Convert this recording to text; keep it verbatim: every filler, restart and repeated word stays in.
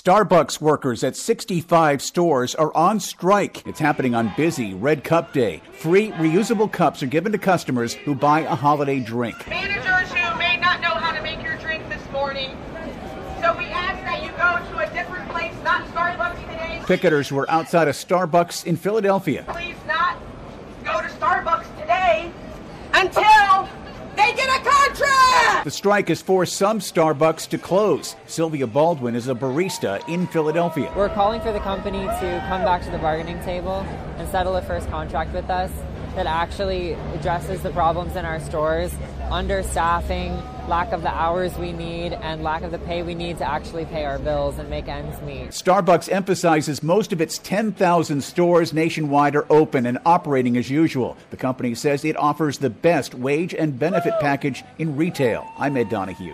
Starbucks workers at sixty-five stores are on strike. It's happening on busy Red Cup Day. Free reusable cups are given to customers who buy a holiday drink. Managers who may not know how to make your drink this morning, so we ask that you go to a different place, not Starbucks today. Picketers were outside a Starbucks in Philadelphia. Please not go to Starbucks today until they get a contract! The strike has forced some Starbucks to close. Sylvia Baldwin is a barista in Philadelphia. We're calling for the company to come back to the bargaining table and settle a first contract with us that actually addresses the problems in our stores, understaffing, lack of the hours we need, and lack of the pay we need to actually pay our bills and make ends meet. Starbucks emphasizes most of its ten thousand stores nationwide are open and operating as usual. The company says it offers the best wage and benefit package in retail. I'm Ed Donahue.